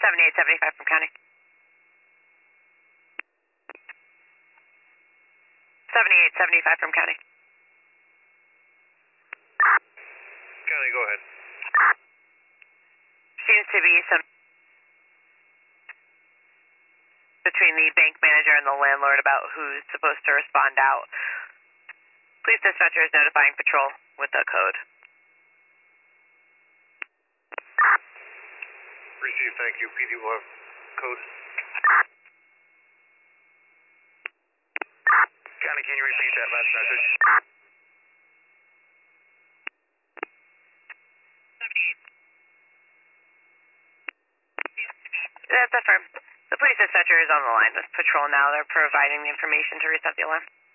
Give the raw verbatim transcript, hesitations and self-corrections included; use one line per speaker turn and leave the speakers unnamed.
seventy-eight seventy-five from county. seventy-eight seventy-five from county.
County, go ahead.
Seems to be some between the bank manager and the landlord about who's supposed to respond out. Police dispatcher is notifying patrol with the code.
Received, thank you. P D will have code. County, can you repeat that last message?
That's affirmed. The police dispatcher is on the line with patrol now. They're providing the information to reset the alarm.